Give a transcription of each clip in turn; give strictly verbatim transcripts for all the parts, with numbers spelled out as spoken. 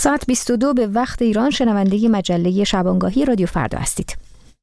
ساعت بیست و دو به وقت ایران شنونده مجله شبانگاهی رادیو فردا هستید.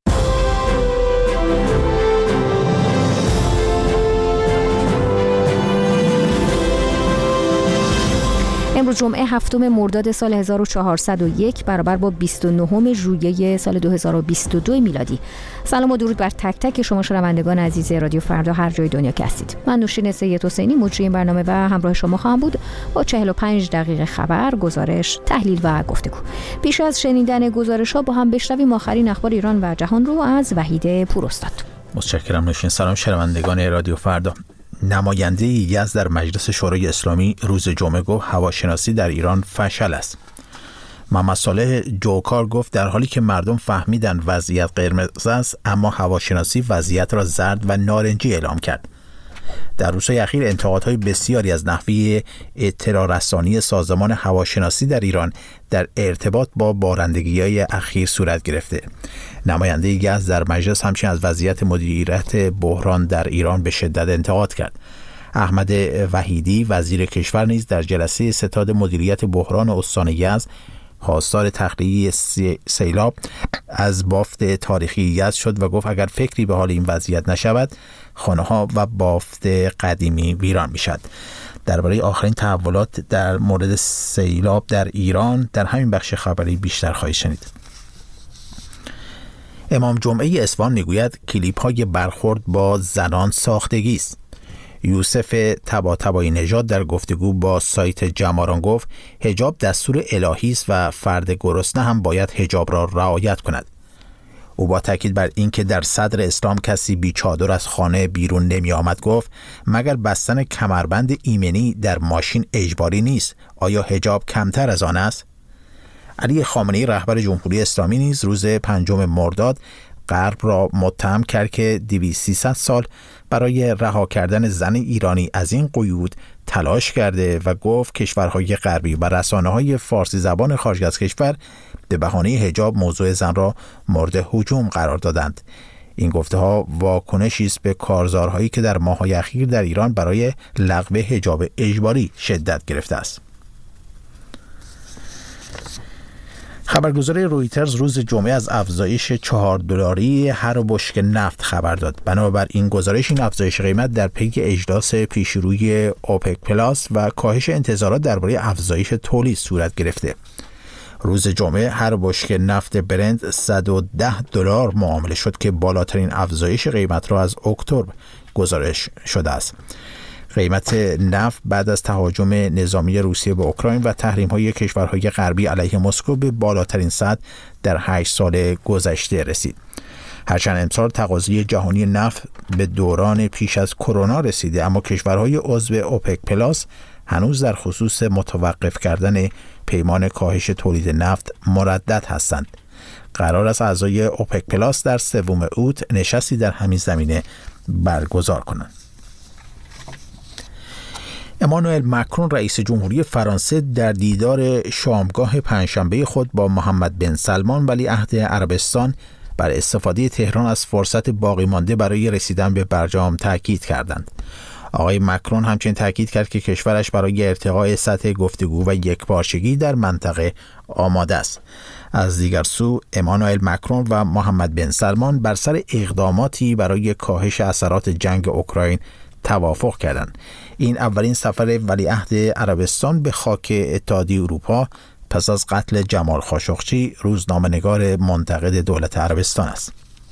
امروز جمعه هفتم مرداد سال هزار و چهارصد و یک برابر با بیست و نهم ژوئیه سال دو هزار و بیست و دو میلادی. سلام و درود بر تک تک شما شنوندگان عزیز رادیو فردا هر جای دنیا که هستید. من نوشین سید حسینی مجری این برنامه و همراه شما خواهم بود با چهل و پنج دقیقه خبر، گزارش، تحلیل و گفتگو. پیش از شنیدن گزارش‌ها با هم بشنویم آخرین اخبار ایران و جهان رو از وحید پوراستاد. متشکرم نوشین. سلام شنوندگان رادیو فردا. نماینده یزد در مجلس شورای اسلامی روز جمعه گفت هواشناسی در ایران فشل است. محمد صالح جوکار گفت در حالی که مردم فهمیدن وضعیت قرمز است، اما هواشناسی وضعیت را زرد و نارنجی اعلام کرد. در روزهای اخیر انتقادهای بسیاری از نحوه اطلاع رسانی سازمان هواشناسی در ایران در ارتباط با بارندگی‌های اخیر صورت گرفته. نماینده یزد در مجلس همچنین از وضعیت مدیریت بحران در ایران به شدت انتقاد کرد. احمد وحیدی وزیر کشور نیز در جلسه ستاد مدیریت بحران استان یزد خواستار تخلیه سیلاب از بافت تاریخی یزد شد و گفت اگر فکری به حال این وضعیت نشود خانه‌ها و بافت قدیمی ویران میشد. درباره آخرین تحولات در مورد سیلاب در ایران در همین بخش خبری بیشتر خواهید شنید. امام جمعه اصفهان میگوید کلیپ های برخورد با زنان ساختگی است. یوسف طباطبایی نژاد در گفتگو با سایت جماران گفت حجاب دستور الهی است و فرد گرسنه هم باید حجاب را رعایت کند. او با تاکید بر اینکه در صدر اسلام کسی بی چادر از خانه بیرون نمی آمد گفت مگر بستن کمربند ایمنی در ماشین اجباری نیست؟ آیا حجاب کمتر از آن است؟ علی خامنه‌ای رهبر جمهوری اسلامی نیز روز پنجم مرداد غرب را متهم کرد که دویست سیصد سال برای رها کردن زن ایرانی از این قیود تلاش کرده و گفت کشورهای غربی و رسانه‌های فارسی زبان خارج از کشور به بهانه حجاب موضوع زن را مورد هجوم قرار دادند. این گفته‌ها واکنشی است به کارزارهایی که در ماه‌های اخیر در ایران برای لغو حجاب اجباری شدت گرفته است. خبرگزاری رویترز روز جمعه از افزایش چهار دلاری هر بشکه نفت خبر داد. بنابر این گزارش این افزایش قیمت در پی اجلاس پیشروی اوپک پلاس و کاهش انتظارات درباره افزایش تولید صورت گرفته. روز جمعه هر بشکه نفت برنت صد و ده دلار معامله شد که بالاترین افزایش قیمت را از اکتبر گزارش شده است. قیمت نفت بعد از تهاجم نظامی روسیه به اوکراین و تحریم‌های کشورهای غربی علیه مسکو به بالاترین سطح در هشت سال گذشته رسید. هرچند امسال تقاضای جهانی نفت به دوران پیش از کرونا رسیده، اما کشورهای عضو اوپک پلاس هنوز در خصوص متوقف کردن پیمان کاهش تولید نفت مردد هستند. قرار است اعضای اوپک پلاس در سوم اوت نشستی در همین زمینه برگزار کنند. امانوئل مکرون رئیس جمهوری فرانسه در دیدار شامگاه پنجشنبه خود با محمد بن سلمان ولیعهد عربستان بر استفاده تهران از فرصت باقی مانده برای رسیدن به برجام تاکید کردند. آقای مکرون همچنین تاکید کرد که کشورش برای ارتقاء سطح گفتگو و یکپارچگی در منطقه آماده است. از دیگر سو امانوئل مکرون و محمد بن سلمان بر سر اقداماتی برای کاهش اثرات جنگ اوکراین توافق کردند. این اولین سفر ولیعهد عربستان به خاک اتحادیه اروپا پس از قتل جمال خاشقچی، روزنامه‌نگار منتقد دولت عربستان است.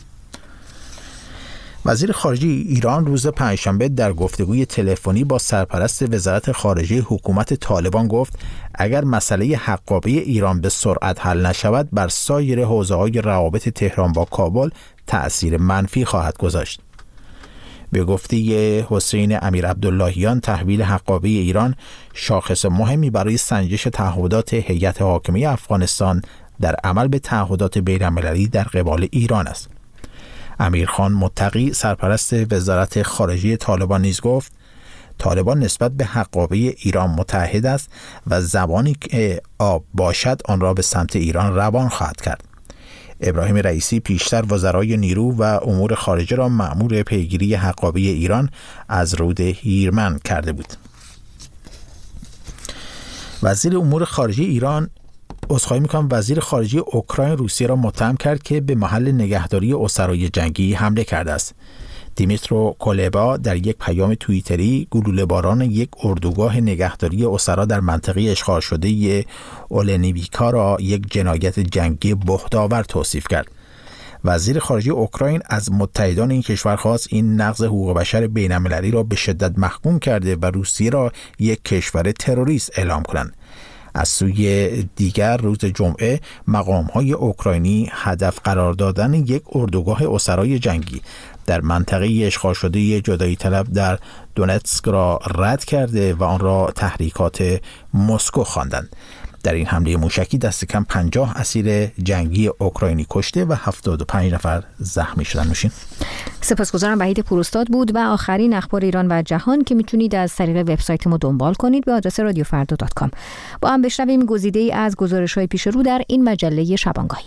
وزیر خارجه ایران روز پنجشنبه در گفتگوی تلفنی با سرپرست وزارت خارجه حکومت طالبان گفت اگر مسئله حقابه ایران به سرعت حل نشود بر سایر حوزه‌های روابط تهران با کابل تأثیر منفی خواهد گذاشت. به گفته حسین امیر عبداللهیان تحویل حقابه ایران شاخص مهمی برای سنجش تعهدات هیئت حاکمه افغانستان در عمل به تعهدات بین‌المللی در قبال ایران است. امیرخان متقی سرپرست وزارت خارجه طالبان نیز گفت طالبان نسبت به حقابه ایران متحد است و زبانی که آب باشد آن را به سمت ایران روان خواهد کرد. ابراهیم رئیسی پیشتر وزرای نیرو و امور خارجه را مأمور پیگیری حقابه ایران از رود هیرمند کرده بود. وزیر امور خارجه ایران عذرخواهی میکنم. وزیر خارجه اوکراین روسیه را متهم کرد که به محل نگهداری اسرای جنگی حمله کرده است. دیمیترو کولبا در یک پیام توییتری گلوله باران یک اردوگاه نگهداری اسرا در منطقه اشغال شده اولنیویکا را یک جنایت جنگی بهت‌آور توصیف کرد. وزیر خارجه اوکراین از متحدان این کشور خواست این نقض حقوق بشر بین‌المللی را به شدت محکوم کرده و روسیه را یک کشور تروریست اعلام کنند. از سوی دیگر روز جمعه مقام‌های اوکراینی هدف قرار دادن یک اردوگاه اسرای جنگی در منطقه اشغال شده جدایی طلب در دونتسک را رد کرده و آن را تحریکات مسکو خواندند. در این حمله موشکی دست کم پنجاه اسیر جنگی اوکراینی کشته و هفتاد و پنج نفر زخمی شدند. نوشین. سپاسگزارم. وحید پوراستاد بود و آخرین اخبار ایران و جهان که میتونید از طریق وبسایت ما دنبال کنید به آدرس رادیو فردا دات کام. با هم بشنویم گزیده‌ای از گزارش‌های پیش رو در این مجله شبانگاهی.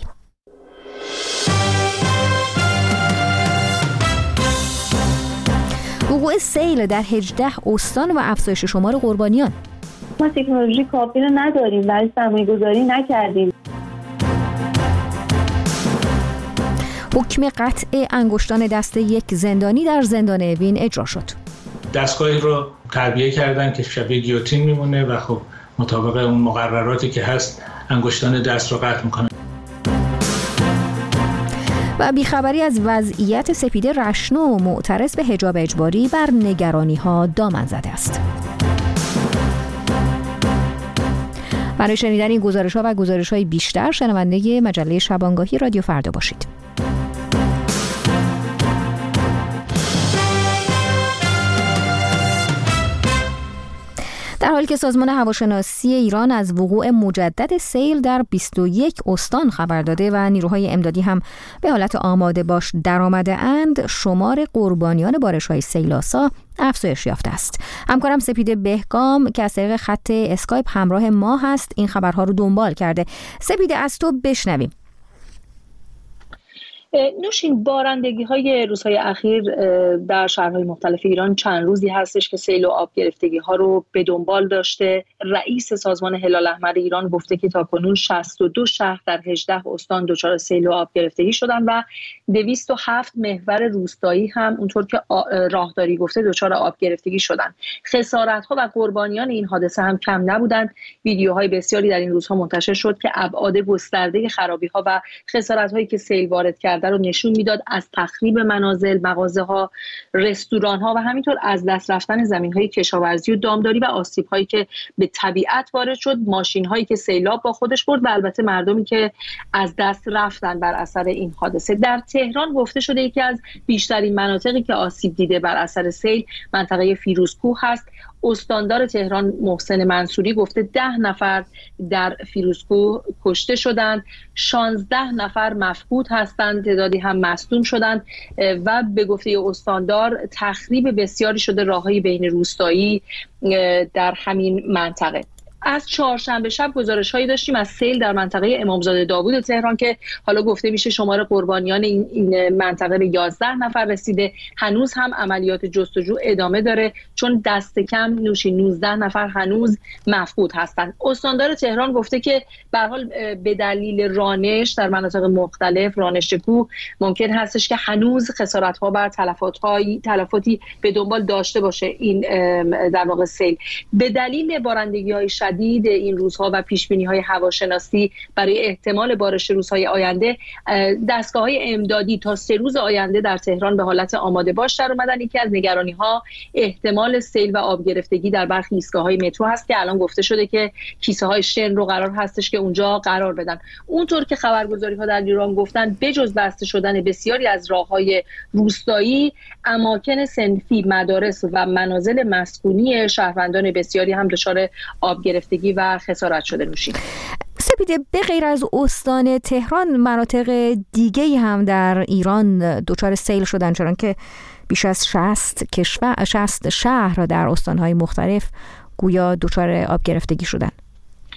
وقوع سیل در هجده استان و افزایش شمار قربانیان. ما تکنولوژی کافی رو نداریم ولی سرمایه‌گذاری نکردیم. حکم قطع انگشتان دست یک زندانی در زندان اوین اجرا شد. دستگاهی رو تعبیه کردن که شبیه گیوتین میمونه و خب مطابق اون مقرراتی که هست انگشتان دست رو قطع میکنه. و بیخبری از وضعیت سپیده رشنو معترض به حجاب اجباری بر نگرانی‌ها دامن زده است. برای شنیدن این گزارش‌ها و گزارش‌های بیشتر شنونده مجله شبانگاهی رادیو فردا باشید. در حالی که سازمان هواشناسی ایران از وقوع مجدد سیل در بیست و یک استان خبر داده و نیروهای امدادی هم به حالت آماده باش درآمده اند، شمار قربانیان بارش‌های سیل‌آسا افزایش یافته است. همکارم سپیده بهگام که از طریق خط اسکایپ همراه ما هست این خبرها رو دنبال کرده. سپیده، از تو بشنویم. نوشین، بارندگی های روزهای اخیر در شهرهای مختلف ایران چند روزی هستش که سیل و آب گرفتگی ها رو به دنبال داشته. رئیس سازمان هلال احمر ایران گفته که تاکنون شصت و دو شهر در هجده استان دچار سیل و آب گرفتگی شدن و دویست و هفت محور روستایی هم اونطور که راهداری گفته دچار آب گرفتگی شدن. خسارت ها و قربانیان این حادثه هم کم نبودند. ویدیوهای بسیاری در این روزها منتشر شد که ابعاد گسترده خرابی ها و خسارت هایی که سیل وارد کرد رو نشون میداد، از تخریب منازل، مغازه ها، رستوران ها و همینطور از دست رفتن زمین های کشاورزی و دامداری و آسیب هایی که به طبیعت وارد شد، ماشین هایی که سیلاب با خودش برد و البته مردمی که از دست رفتن بر اثر این حادثه. در تهران گفته شده یکی از بیشترین مناطقی که آسیب دیده بر اثر سیل منطقه فیروزکوه هست. استاندار تهران محسن منصوری گفته ده نفر در فیروزکوه کشته شدند، شانزده نفر مفقود هستند، تعدادی هم مصدوم شدند و به گفته استاندار تخریب بسیاری شده راههای بین روستایی در همین منطقه. از چهارشنبه شب گزارش‌هایی داشتیم از سیل در منطقه امامزاده داوود تهران که حالا گفته میشه شمار قربانیان این, این منطقه به یازده نفر رسیده. هنوز هم عملیات جستجو ادامه داره چون دست کم نوشی نوزده نفر هنوز مفقود هستند. استاندار تهران گفته که به هر حال به دلیل رانش در مناطق مختلف، رانش کوه، ممکن هستش که هنوز خسارت‌ها و تلفات‌های تلفاتی به دنبال داشته باشه این در واقع سیل. به دلیل بارندگی‌های شدید این روزها و پیشبینی‌های هواشناسی برای احتمال بارش روزهای آینده، دستگاه‌های امدادی تا سه روز آینده در تهران به حالت آماده باش در اومدن. یکی از نگرانی‌ها احتمال سیل و آب گرفتگی در برخی ایستگاه‌های مترو هست که الان گفته شده که کیسه‌های شن رو قرار هستش که اونجا قرار بدن. اونطور که خبرگزاری‌ها در ایران گفتن بجز بسته شدن بسیاری از راه‌های روستایی، اماکن صنفی، مدارس و منازل مسکونی شهروندان بسیاری هم دچار آب گرفتگی و خسارت شده. نوشین سپیده، به غیر از استان تهران مناطق دیگه هم در ایران دچار سیل شدن، چون که بیش از شصت کشور شصت شهر در استان‌های مختلف گویا دچار آب گرفتگی شدن.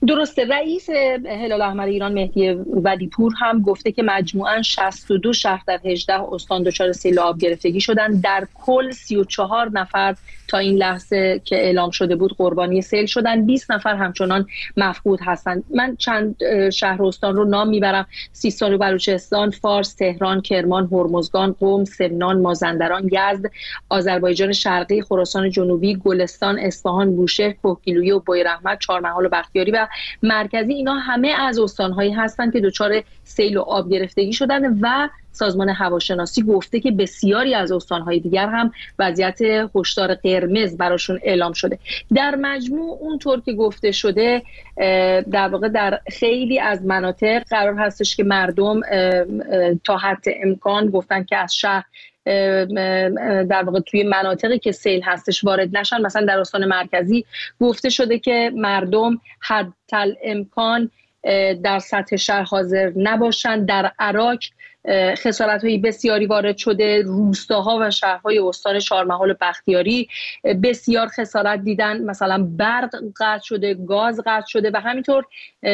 درسته. رئیس هلال احمر ایران مهدی ودیپور هم گفته که مجموعاً شصت و دو شهر در هجده استان دچار سیل آب گرفتگی شدن. در کل سی و چهار نفر تا این لحظه که اعلام شده بود قربانی سیل شدن، بیست نفر همچنان مفقود هستند. من چند شهر و استان رو نام میبرم: سیستان و بلوچستان، فارس، تهران، کرمان، هرمزگان، قم، سمنان، مازندران، یزد، آذربایجان شرقی، خراسان جنوبی، گلستان، اصفهان، بوشهر، کوهگیلویه و بویراحمد، چهارمحال و بختیاری و مرکزی. اینا همه از استان‌هایی هستند که دچار سیل و آب گرفتگی شدن و سازمان هواشناسی گفته که بسیاری از استان‌های دیگر هم وضعیت هشدار قرمز براشون اعلام شده. در مجموع اونطور که گفته شده در واقع در خیلی از مناطق قرار هستش که مردم تا حد امکان گفتن که از شهر در واقع توی مناطقی که سیل هستش وارد نشن. مثلا در استان مرکزی گفته شده که مردم حد امکان در سطح شهر حاضر نباشند. در عراق خسارت‌های بسیاری وارد شده. روستاها و شهرهای استان چهارمحال و بختیاری بسیار خسارت دیدن، مثلا برق قطع شده، گاز قطع شده و همینطور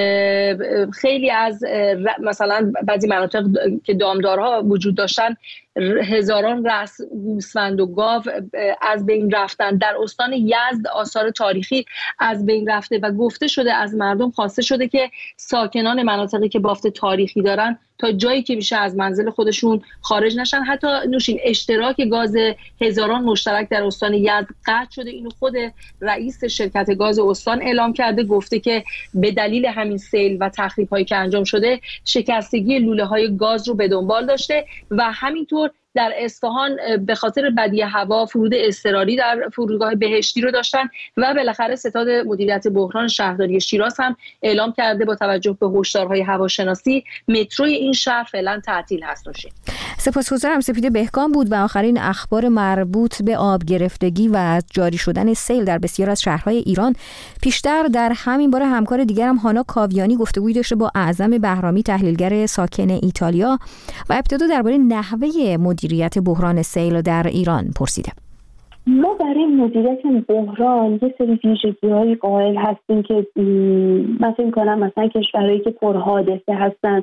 خیلی از مثلا بعضی مناطق که دامدارها وجود داشتن هزاران رأس گوسفند و گاو از بین رفتن. در استان یزد آثار تاریخی از بین رفته و گفته شده از مردم خواسته شده که ساکنان مناطقی که بافت تاریخی دارن تا جایی که میشه از منزل خودشون خارج نشن. حتی نوشین اشتراک گاز هزاران مشترک در استان یزد قطع شده. اینو خود رئیس شرکت گاز استان اعلام کرده، گفته که به دلیل همین سیل و تخریب‌هایی که انجام شده شکستگی لوله‌های گاز رو به دنبال داشته و همینطور در اصفهان به خاطر بدی هوا فرود اضطراری در فرودگاه بهشتی رو داشتن و بالاخره ستاد مدیریت بحران شهرداری شیراز هم اعلام کرده با توجه به هشدارهای هواشناسی متروی این شهر فعلا تعطیل هست. نوشین سپاسگزارم. سپیده بهکام بود و آخرین اخبار مربوط به آب گرفتگی و جاری شدن سیل در بسیار از شهرهای ایران. پیشتر در همین باره همکار دیگرم هانا کاویانی گفتگویی داشته با اعظم بهرامی، تحلیلگر ساکن ایتالیا، و ابتدا درباره نحوه مدیریت بحران سیل در ایران پرسیده. ما برای مدیریت بحران یه سری ویژگی‌های قائل هستیم که من فکر می‌کنم مثلا کشورهایی که پرحادثه هستن،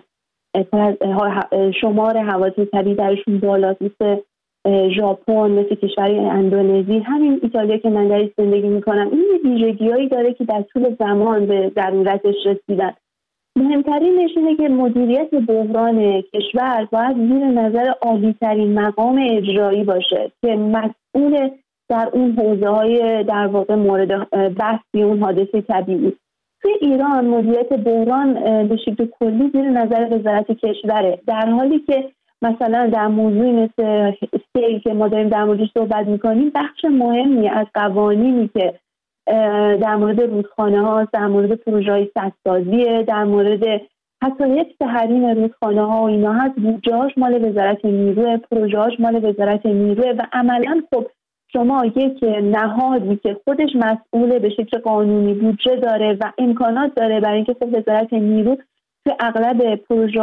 شمار حوادث طبیعی درشون بالاست، مثل ژاپن، مثل کشورهای اندونزی، همین ایتالیا که من درش زندگی می‌کنم، این ویژگی‌هایی داره که در طول زمان به ضرورتش رسیدن. مهمترینش اینه که مدیریت بحران کشور باید زیر نظر عالی‌ترین مقام اجرایی باشه که مسئول در اون حوزه‌های در واقع مورد بحثی اون حادثه طبیعی. توی ایران مدیریت بحران به شکل کلی زیر نظر وزارت کشوره، در حالی که مثلا در موضوعی مثل سیل که ما داریم در موردش صحبت می‌کنیم بخش مهمی از قوانینی که در مورد رودخانه ها، در مورد پروژه های سدسازی، در مورد حتی یک تحریم رودخانه ها و اینا هست، بودجه‌اش مال وزارت نیروه، پروژه‌اش مال وزارت نیروه و عملاً خب شما یک نهادی که خودش مسئول به شکل قانونی بودجه داره و امکانات داره برای اینکه خب وزارت نیرو تو اغلب پروژه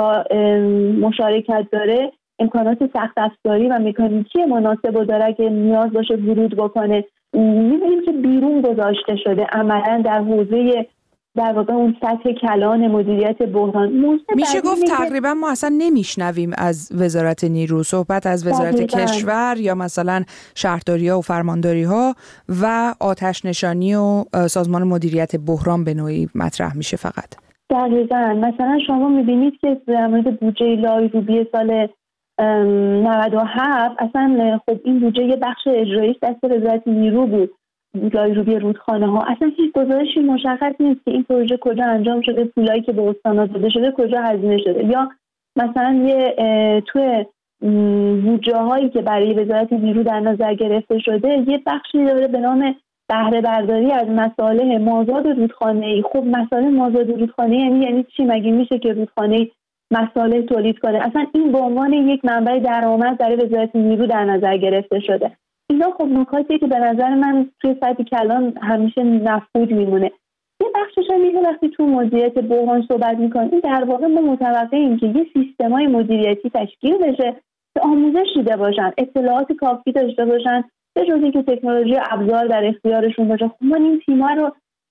مشارکت داره، امکانات سخت افزاری و مکانیکی مناسب داره که نیاز باشه ورود بکنه، می‌بینیم که بیرون گذاشته شده عملاً در حوزه در واقع اون سطح کلان مدیریت بحران. میشه گفت تقریبا ما اصلا نمیشنویم از وزارت نیرو صحبت از وزارت تقریبا. کشور یا مثلا شهرداری‌ها و فرمانداری‌ها و آتش نشانی و سازمان مدیریت بحران به نوعی مطرح میشه فقط. دقیقاً. مثلا شما می‌بینید که در مورد بودجه لایروبی سال نود و هفت اصلا خب این بودجه یه بخش اجراییش دست وزارت نیرو بود، لایروبی رودخانه ها، اصلا هیچ گزارشی مشخص نیست که این پروژه کجا انجام شده، پولایی که به استان‌ها داده شده کجا هزینه شده، یا مثلا یه توی بودجه هایی که برای وزارت نیرو در نظر گرفته شده یه بخشی داره به نام بهره برداری از مصالح مازاد رودخانه‌ای. خب مصالح مازاد رودخانه‌ای یعنی یعنی چی؟ مگه میشه که رودخانه‌ای مصالح تولید کنه؟ اصلا این به عنوان یک منبع درآمد برای وزارت نیرو در نظر گرفته شده. اینا خب نکاتیه که به نظر من توی سطح کلان همیشه مفقود میمونه. یه بخشش هم اینه وقتی تو مدیریت بحران صحبت میکنیم، این در واقع ما متوقعیم که یه سیستمای مدیریتی تشکیل بشه که آموزش دیده باشن، اطلاعات کافی داشته باشن، به جز اینکه تکنولوژی ابزار در اختیارشون باشه. خب ما این تیم‌ها رو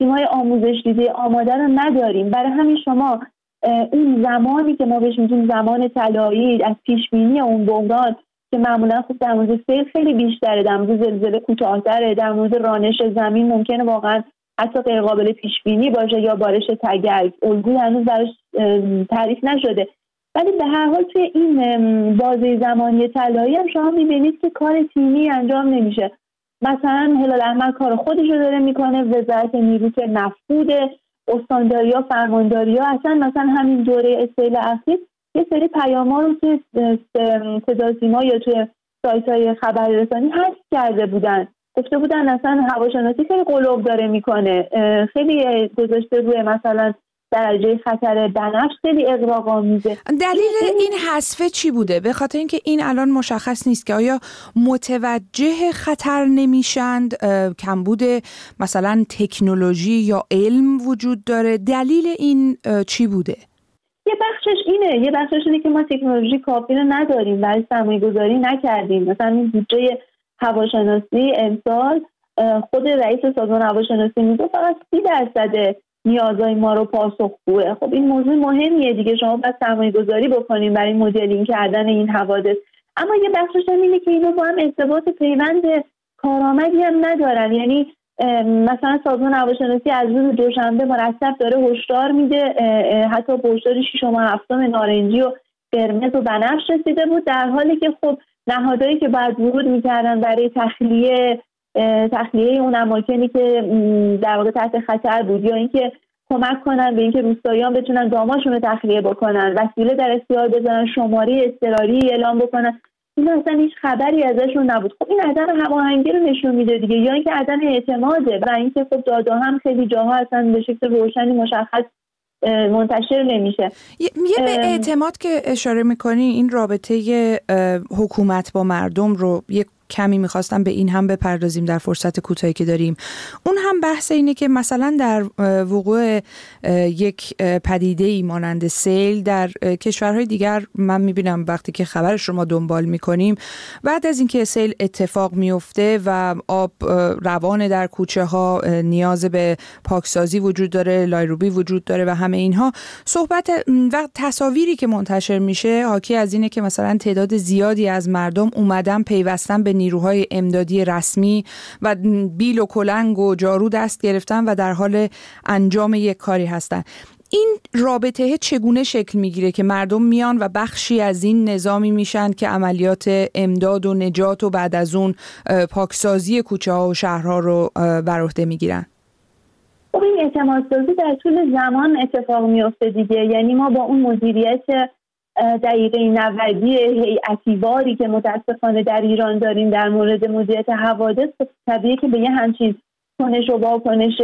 تیم‌های آموزش دیده آماده رو نداریم. برای همین شما اون زمانی که ما بهش میگیم زمان طلایی از پیشبینی اون بحران که معمولا خب در مورد سیل خیلی بیشتره، در مورد زلزله کوتاه‌تره، در مورد رانش زمین ممکنه واقعا حتی غیر قابل پیشبینی باشه یا بارش تگرگ، الگوی هنوز براش تعریف نشده. ولی به هر حال توی این بازه زمانی طلایی هم شما می‌بینید که کار تیمی انجام نمیشه. مثلا هلال احمر کار خودش رو داره میکنه، وزارت نیرو که مفقوده، استانداری‌ها، فرمانداری‌ها، اصلا مثلا همین دوره سیل اخیر یه سری پیام‌ها رو توی صداوسیما یا توی سایت‌های خبررسانی حذف کرده بودن، گفته بودن اصلا هواشناسی خیلی قلوب داره میکنه، خیلی گذاشته روی مثلا درجه خطر بنفش خیلی اغراق‌آمیزه. دلیل این حذف چی بوده؟ به خاطر اینکه این الان مشخص نیست که آیا متوجه خطر نمیشند، کمبود مثلا تکنولوژی یا علم وجود داره؟ دلیل این چی بوده؟ یه بخشش اینه، یه بخشش اینه که ما تکنولوژی کافی رو نداریم، برای سرمایه گذاری نکردیم. مثلا این بودجه هواشناسی امسال خود رئیس سازمان هواشناسی میگه فقط سی درصد نیازهای ما رو پاسخگوه. خب این موضوع مهمیه دیگه، شما باید سرمایه گذاری بکنیم برای مدلینگ کردن این حوادث. اما یه بخشش هم اینه که اینا با هم ارتباط پیوند کارآمدی هم ندارن. یعنی مثلا سازمان هواشناسی از روز دوشنبه مرتب داره هشدار میده، حتی به هشدار ششم و هفتم نارنجی و قرمز و بنفش رسیده بود، در حالی که خب نهادهایی که باید ورود میکردن برای تخلیه تخلیه اون اماکنی که در واقع تحت خطر بود یا اینکه کمک کنن به اینکه روستاییان بتونن داماشون رو تخلیه بکنن، وسیله در اختیار بذارن، شماره اضطراری اعلام بکنن، این اصلا هیچ خبری ازشون نبود. خب این عدم هماهنگی رو نشون میده دیگه، یا اینکه عدم اعتماده و اینکه خب دادا هم خیلی جاها اصلا به شکل روشنی مشخص منتشر نمیشه. یه به اعتماد که اشاره میکنی، این رابطه حکومت با مردم رو یک کمی میخواستم به این هم بپردازیم در فرصت کوتاهی که داریم. اون هم بحث اینه که مثلا در وقوع یک پدیده‌ای مانند سیل در کشورهای دیگر من میبینم وقتی که خبرش رو ما دنبال میکنیم، بعد از اینکه سیل اتفاق میفته و آب روان در کوچه ها، نیاز به پاکسازی وجود داره، لایروبی وجود داره و همه اینها، صحبت و تصاویری که منتشر میشه حاکی از اینه که مثلا تعداد زیادی از مردم اومدن پیوستن به نیروهای امدادی رسمی و بیل و کلنگ و جارو دست گرفتن و در حال انجام یک کاری هستن. این رابطه چگونه شکل میگیره که مردم میان و بخشی از این نظامی میشن که عملیات امداد و نجات و بعد از اون پاکسازی کوچه ها و شهرها رو بر عهده میگیرن؟ خب این اعتمادسازی در طول زمان اتفاق میفته دیگه. یعنی ما با اون مدیریت دقیقه نودی هیئتیواری که متاسفانه در ایران داریم در مورد مدیریت حوادث، طبیعیه که به یه همچین کنش و واکنش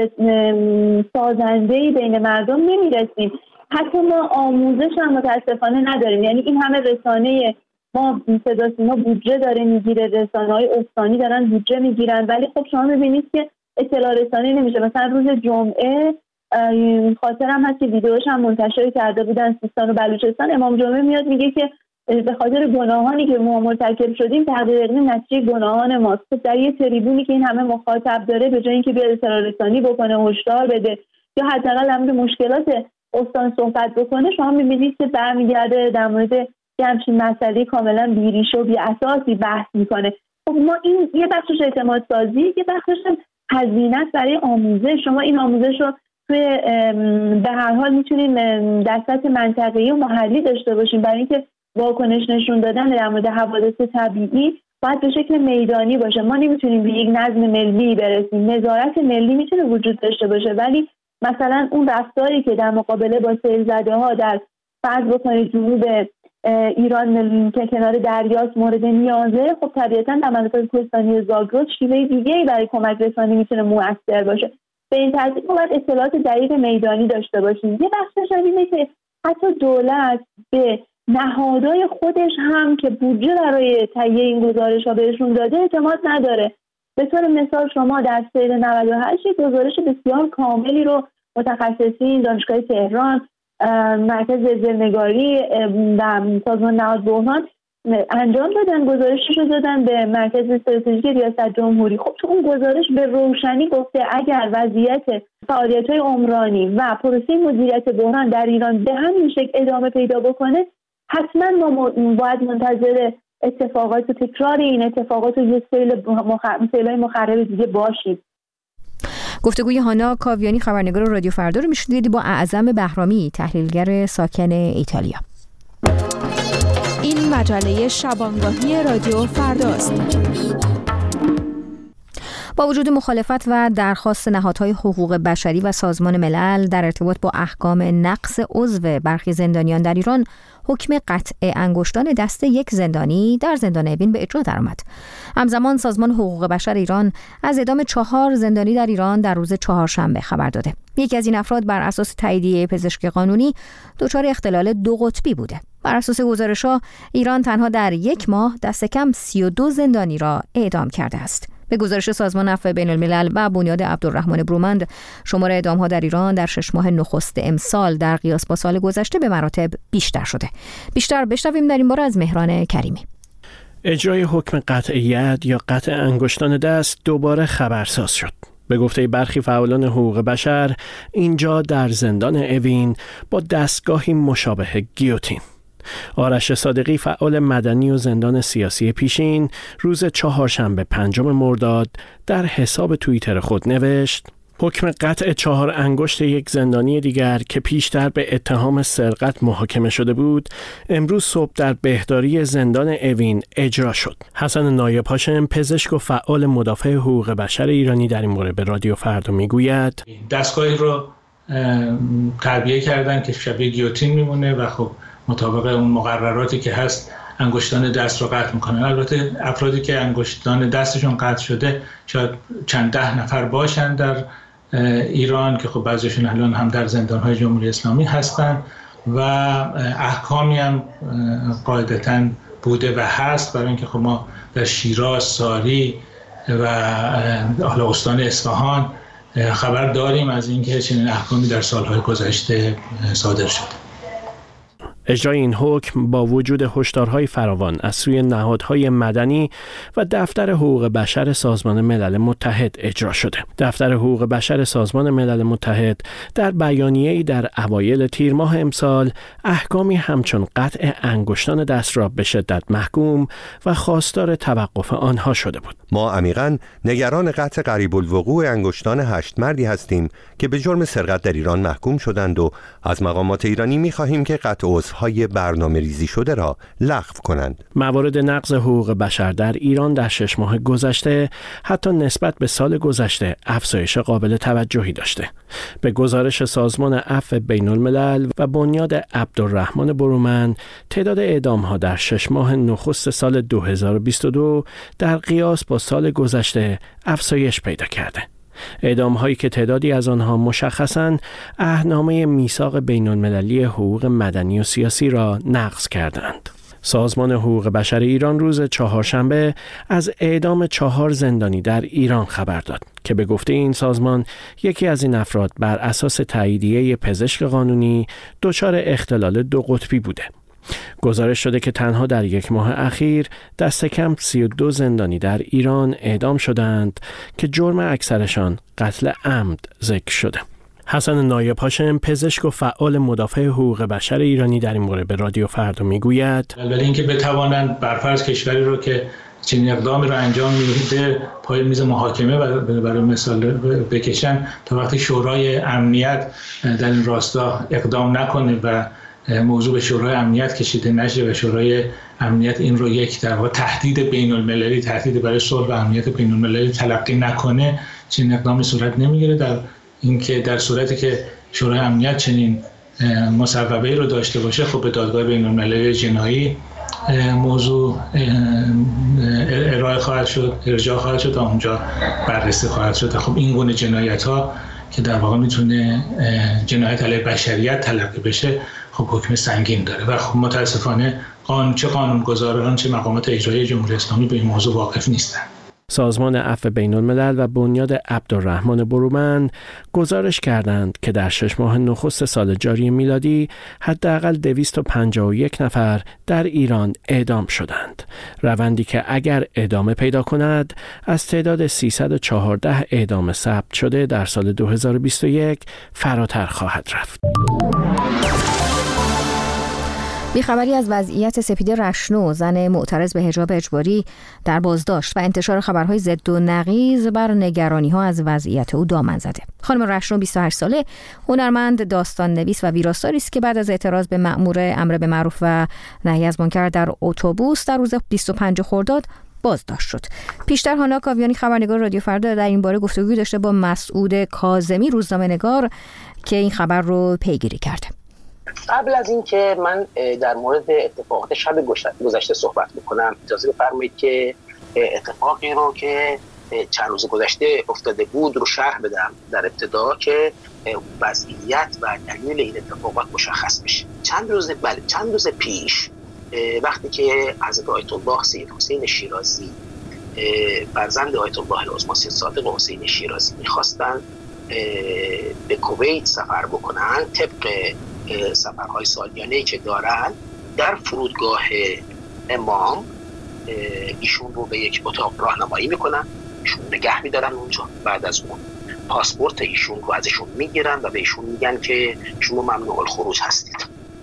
سازنده‌ای بین مردم نمیرسیم. حتی ما آموزش هم متاسفانه نداریم. یعنی این همه رسانه ما صدا سیما بودجه داره میگیره، رسانه‌های استانی دارن بودجه میگیرن، ولی خب شما می‌بینید که اطلاع رسانی نمیشه. مثلا روز جمعه خاطرم هست که ویدیوش هم منتشر کرده بودن سیستان و بلوچستان، امام جمعه میاد میگه که به خاطر گناهانی که ما مرتکب شدیم تحقیق نتیجه گناهان ماست. در یه تریبونی که این همه مخاطب داره، به جای اینکه بیاد اطلاع رسانی بکنه، هشدار بده یا حداقل در مورد مشکلات استان صحبت بکنه، شما میبینید که برمیگرده در مورد یه همچین مسئله کاملا بیریشه و بی اساسی بحث میکنه. خب ما این یه بخشش اعتماد سازی، یه بخشش هزینه برای آموزش. شما این آموزش رو توی به هر حال میتونیم در سطح منطقه‌ای و محلی داشته باشیم، برای اینکه واکنش نشون دادن در مورد حوادث طبیعی باید به شکل میدانی باشه. ما نمیتونیم به یک نظم ملی برسیم. نظارت ملی میتونه وجود داشته باشه، ولی مثلا اون رفتاری که در مقابله با سیل زده ها در فرض بکنید جنوب ایران که کنار دریاست مورد نیازه، خب طبیعتاً در مناطق کوهستانی زاگرس شیوه دیگه‌ای برای کمک رسانی میتونه مؤثر باشه. به این ترتیب باید اطلاعات دقیق میدانی داشته باشیم. یه بخشش اینه که حتی دولت به نهادهای خودش هم که بودجه برای تهیه این گزارش‌ها بهشون داده اعتماد نداره. به طور مثال شما در سیل نود و هشت گزارش بسیار کاملی رو متخصصین دانشگاه تهران، مرکز زلزله‌نگاری و سازمان نهاد بحران انجام دادن، گزارشش رو دادن به مرکز استراتژیک ریاست جمهوری. خب تو اون گزارش به روشنی گفته اگر وضعیت فعالیت‌های عمرانی و پروسه مدیریت بحران در ایران به همین شکل ادامه پیدا بکنه، حتما ما باید منتظر اتفاقات و تکرار این اتفاقات و یه سیل سیل‌های مخرب دیگه باشیم. گفتگوی هانا کاویانی خبرنگار رادیو فردا رو میشنیدید با اعظم بهرامی، تحلیلگر ساکن ایتالیا. این مجله شبانگاهی رادیو فرداست. با وجود مخالفت و درخواست نهادهای حقوق بشری و سازمان ملل در ارتباط با احکام نقض عضو برخی زندانیان در ایران، حکم قطع انگشتان دست یک زندانی در زندان اوین به اجرا درآمد. همزمان سازمان حقوق بشر ایران از اعدام چهار زندانی در ایران در روز چهارشنبه خبر داده. یکی از این افراد بر اساس تاییدیه پزشک قانونی دچار اختلال دو قطبی بوده. بر اساس گزارش‌ها ایران تنها در یک ماه دست کم سی و دو زندانی را اعدام کرده است. به گزارش سازمان عفو بین الملل و بنیاد عبدالرحمن برومند، شمار اعدام‌ها در ایران در شش ماه نخست امسال در قیاس با سال گذشته به مراتب بیشتر شده. بیشتر بشنویم در این باره از مهران کریمی. اجرای حکم قطع ید یا قطع انگشتان دست دوباره خبرساز شد. به گفته برخی فعالان حقوق بشر، اینجا در زندان اوین با دستگاهی مشابه گیوتین. آرش صادقی، فعال مدنی و زندان سیاسی پیشین، روز چهارشنبه پنجم مرداد در حساب توییتر خود نوشت: حکم قطع چهار انگشت یک زندانی دیگر که پیشتر به اتهام سرقت محاکمه شده بود، امروز صبح در بهداری زندان اوین اجرا شد. حسن نایب هاشم، پزشک و فعال مدافع حقوق بشر ایرانی، در این مورد به رادیو فردا میگوید: دستگاهی رو تعبیه کردن که شبیه گیوتین میمونه و خب مطابق اون مقرراتی که هست انگشتان دست رو قطع میکنن. البته افرادی که انگشتان دستشون قطع شده شاید چند ده نفر باشن در ایران که خب بعضیشون الان هم در زندان‌های جمهوری اسلامی هستن و احکامی هم قاعدتاً بوده و هست، برای اینکه خب ما در شیراز، ساری و حالا استان اصفهان خبر داریم از اینکه چنین احکامی در سالهای گذشته صادر شده. اجرای این حکم با وجود هشدارهای فراوان از سوی نهادهای مدنی و دفتر حقوق بشر سازمان ملل متحد اجرا شده. دفتر حقوق بشر سازمان ملل متحد در بیانیه‌ای در اوایل تیر ماه امسال احکامی همچون قطع انگشتان دست را به شدت محکوم و خواستار توقف آنها شده بود. ما عمیقاً نگران قطع قریب الوقوع انگشتان هشت مردی هستیم که به جرم سرقت در ایران محکوم شدند و از مقامات ایرانی می‌خواهیم که قطع های برنامه ریزی شده را لغو کنند. موارد نقض حقوق بشر در ایران در شش ماه گذشته حتی نسبت به سال گذشته افزایش قابل توجهی داشته. به گزارش سازمان عفو بین الملل و بنیاد عبدالرحمن برومند، تعداد اعدام‌ها در شش ماه نخست سال دو هزار و بیست و دو در قیاس با سال گذشته افزایش پیدا کرده. اعدام هایی که تعدادی از آنها مشخصاً عهدنامه میثاق بین المللی حقوق مدنی و سیاسی را نقض کردند. سازمان حقوق بشر ایران روز چهارشنبه از اعدام چهار زندانی در ایران خبر داد که به گفته این سازمان یکی از این افراد بر اساس تاییدیه پزشک قانونی دچار اختلال دو قطبی بوده. گزارش شده که تنها در یک ماه اخیر دست کم سی و دو زندانی در ایران اعدام شدند که جرم اکثرشان قتل عمد ذکر شده. حسن نایب هاشم، پزشک و فعال مدافع حقوق بشر ایرانی، در این مورد به رادیو فردا میگوید: ولی اینکه بتوانند برفرض کشوری رو که چنین اقدامی رو انجام میده پای میز محاکمه برای مثال بکشن تا وقتی شورای امنیت در این راستا اقدام نکنه و موضوع به شورای امنیت کشیده نشه و شورای امنیت این رو یک در واقع تهدید بین المللی، تهدید برای صلح و امنیت بین المللی تلقی نکنه، چنین اقدامی صورت نمیگیره. در اینکه در صورتی که شورای امنیت چنین مصوبه‌ای رو داشته باشه، خب به دادگاه بین المللی جنایی موضوع ارائه خواهد شد، ارجاع خواهد شد و اونجا بررسی خواهد شد. خب این گونه جنایت‌ها که در واقع میتونه جنایت علیه بشریت تلقی بشه، خب حکم سنگین داره و خب متاسفانه قانون چه قانونگذاران چه مقامات اجرایی جمهوری اسلامی به این موضوع واقف نیستن. سازمان عفو بین الملل و بنیاد عبدالرحمن برومند گزارش کردند که در شش ماه نخست سال جاری میلادی حداقل دویست و پنجاه و یک نفر در ایران اعدام شدند. روندی که اگر ادامه پیدا کند از تعداد سیصد و چهارده اعدام ثبت شده در سال دو هزار و بیست و یک فراتر خواهد رفت. بیخبری از وضعیت سپیده رشنو، زن معترض به حجاب اجباری، در بازداشت و انتشار خبرهای ضد و نقیض بر نگرانی‌ها از وضعیت او دامن زده. خانم رشنو بیست و هشت ساله، هنرمند، داستان نویس و ویراستاری است که بعد از اعتراض به مأمور امر به معروف و نهی از منکر در اتوبوس در روز بیست و پنجم خرداد بازداشت شد. پیشتر هانا کاویانی خبرنگار رادیو فردا در این باره گفتگو داشته با مسعود کاظمی روزنامه‌نگار که این خبر رو پیگیری کرده. قبل از این که من در مورد اتفاقات شب گذشته صحبت بکنم، اجازه بفرمایید که اتفاقی رو که چند روز گذشته افتاده بود رو شرح بدم در ابتدا که وضعیت و دلیل این اتفاقات مشخص بشه. چند روز بله چند روز پیش وقتی که حضرت آیت الله سید حسین شیرازی فرزند آیت الله العظمی سید صادق حسین شیرازی می‌خواستن به کویت سفر بکنن، طبق سفرهای سالیانه‌ای که دارن، در فرودگاه امام ایشون رو به یک اتاق راهنمایی میکنن، ایشون نگه میدارن اونجا. بعد از اون پاسپورت ایشون رو ازشون میگیرن و به ایشون میگن که شما ممنوع الخروج هستید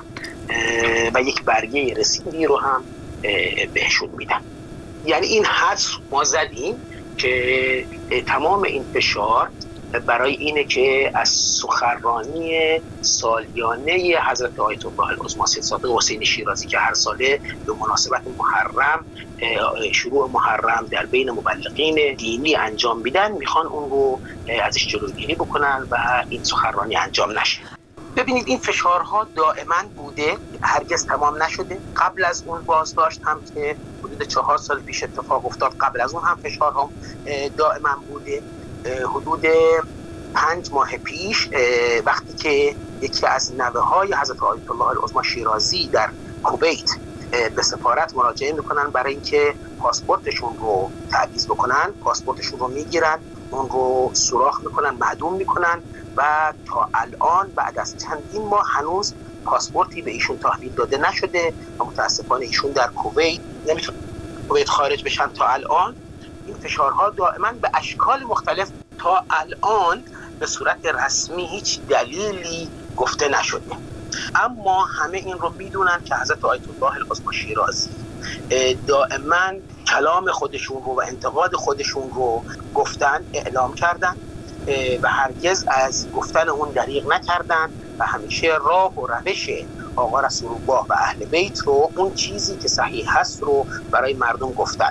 و یک برگه رسیدی رو هم بهشون میدن. یعنی این حدس ما زدیم که تمام این فشار برای اینه که از سخنرانی سالیانه حضرت آیت الله العظمی سید صادق حسین شیرازی که هر ساله به مناسبت محرم، شروع محرم در بین مبلغین دینی انجام میدن، میخوان اون رو ازش جلوگیری بکنن و این سخنرانی انجام نشه. ببینید این فشارها دائما بوده، هرگز تمام نشده. قبل از اون بازداشت هم که حدود چهار سال پیش اتفاق افتاد، قبل از اون هم فشارها دائما بوده. حدود پنج ماه پیش وقتی که یکی از نوه های حضرت آیت الله العظمی شیرازی در کویت به سفارت مراجعه میکنن برای اینکه پاسپورتشون رو تعویض بکنن، پاسپورتشون رو میگیرن، اون رو سوراخ میکنن، معدوم میکنن و تا الان بعد از چندین ماه هنوز پاسپورتی به ایشون تحویل داده نشده و متاسفانه ایشون در کویت نمیتونن کویت خارج بشن. تا الان این فشارها دائما به اشکال مختلف تا الان به صورت رسمی هیچ دلیلی گفته نشده، اما همه این رو میدونن که حضرت آیت الله العظمی شیرازی دائما کلام خودشون رو و انتقاد خودشون رو گفتن، اعلام کردن و هرگز از گفتن اون دریغ نکردن و همیشه راه و روش آقا رسول الله و اهل بیت رو، اون چیزی که صحیح هست رو برای مردم گفتن.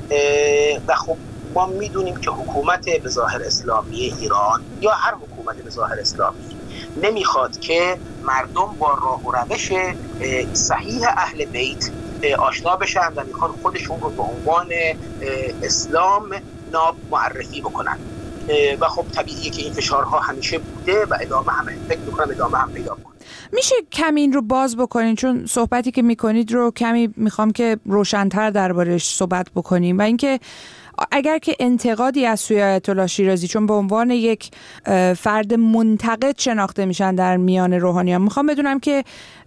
و خب ما میدونیم که حکومت به ظاهر اسلامی ایران یا هر حکومت به ظاهر اسلامی نمیخواد که مردم با راه و روش صحیح اهل بیت آشنا بشن و میخوان خودشون رو به عنوان اسلام ناب معرفی بکنن و خب طبیعیه که این فشارها همیشه بوده و ادامه هم فکر میکنم ادامه هم پیدا کنه. میشه کمی این رو باز بکنین، چون صحبتی که میکنید رو کمی میخوام که روشن‌تر دربارش صحبت بکنیم و اینکه اگر که انتقادی از سوی آیت الله شیرازی چون به عنوان یک فرد منتقد شناخته میشن در میان روحانیان، میخوام بدونم که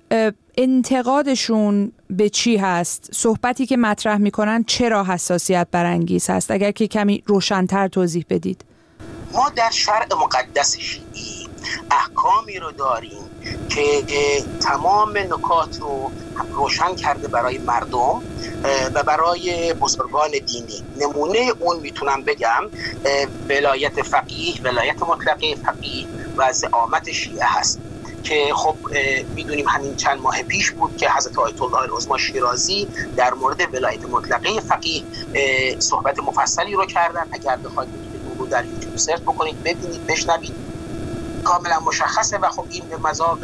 انتقادشون به چی هست؟ صحبتی که مطرح میکنن چرا حساسیت برانگیز هست؟ اگر که کمی روشن‌تر توضیح بدید. ما در شرع مقدس شیعی احکامی رو داریم که تمام نکات رو روشن کرده برای مردم و برای بزرگان دینی. نمونه اون میتونم بگم ولایت فقیه، ولایت مطلقه فقیه و زعامت شیعه هست که خب میدونیم همین چند ماه پیش بود که حضرت آیت الله العظمی شیرازی در مورد ولایت مطلقه فقیه صحبت مفصلی رو کردن. اگر بخواید اون رو در یوتیوب سرچ بکنید ببینید، بشنوید، کاملا مشخصه و خب این به مذاق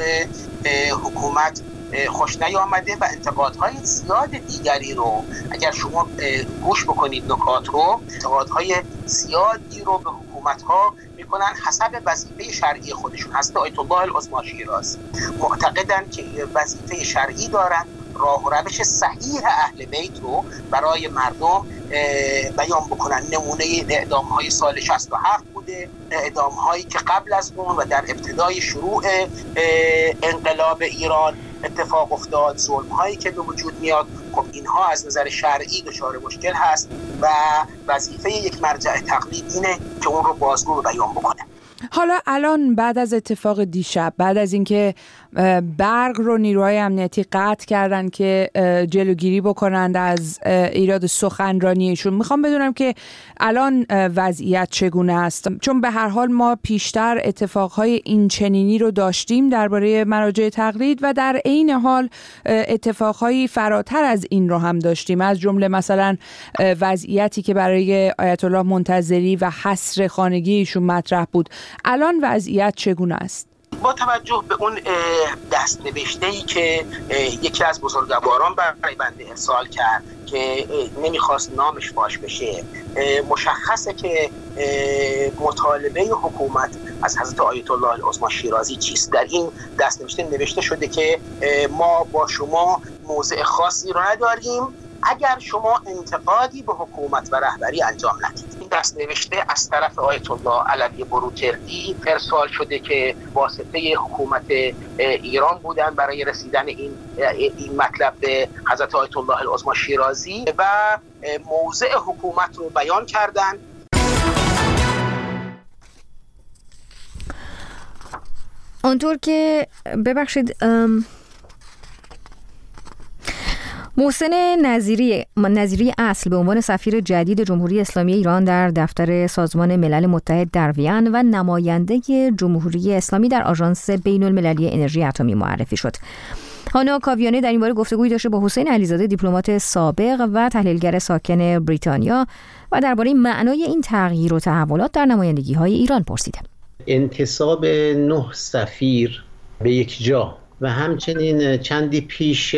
حکومت خوش نیامده و انتقادهای زیاد دیگری رو اگر شما گوش بکنید نکات رو، انتقادهای زیادی رو به حکومت‌ها میکنن حسب وظیفه شرعی خودشون. حضرت آیت الله العظمی شیرازی معتقدن که وظیفه شرعی دارن راه و روش صحیح اهل بیت رو برای مردم بیان بکنن. نمونه اعدام های سال شصت و هفت بوده، اعدام هایی که قبل از اون و در ابتدای شروع انقلاب ایران اتفاق افتاد، ظلم هایی که به وجود میاد. خب اینها از نظر شرعی دچار مشکل هست و وظیفه یک مرجع تقلید اینه که اون رو بازگو و بیان بکنه. حالا الان بعد از اتفاق دیشب، بعد از اینکه برق رو نیروهای امنیتی قطع کردن که جلوگیری بکنند از ایراد سخنرانیشون، میخوام بدونم که الان وضعیت چگونه است؟ چون به هر حال ما پیشتر اتفاقهای این چنینی رو داشتیم درباره مراجع تقلید و در عین حال اتفاقهایی فراتر از این رو هم داشتیم، از جمله مثلا وضعیتی که برای آیت الله منتظری و حصر خانگیشون مطرح بود. الان وضعیت چگونه است؟ با توجه به اون دست‌نوشته‌ای که یکی از بزرگواران برای بنده ارسال کرد که نمیخواست نامش فاش بشه، مشخصه که مطالبه حکومت از حضرت آیت الله العظمی شیرازی چیست. در این دست‌نوشته نوشته شده که ما با شما موضع خاصی رو نداریم اگر شما انتقادی به حکومت و رهبری انجام ندید. این دست نوشته از طرف آیت الله علوی بروجردی ارسال شده که واسطه حکومت ایران بودن برای رسیدن این این مطلب به حضرت آیت الله العظمی شیرازی و موضع حکومت رو بیان کردن. اونطور که ببخشید محسن نظیری نظیری اصل به عنوان سفیر جدید جمهوری اسلامی ایران در دفتر سازمان ملل متحد در وین و نماینده جمهوری اسلامی در آژانس بین المللی انرژی اتمی معرفی شد. هانا کاویانی در این باره گفتگویی داشته با حسین علیزاده، دیپلمات سابق و تحلیلگر ساکن بریتانیا، و درباره معنای این تغییر و تحولات در نمایندگی‌های ایران پرسیده. انتصاب نه سفیر به یک جا و همچنین چندی پیش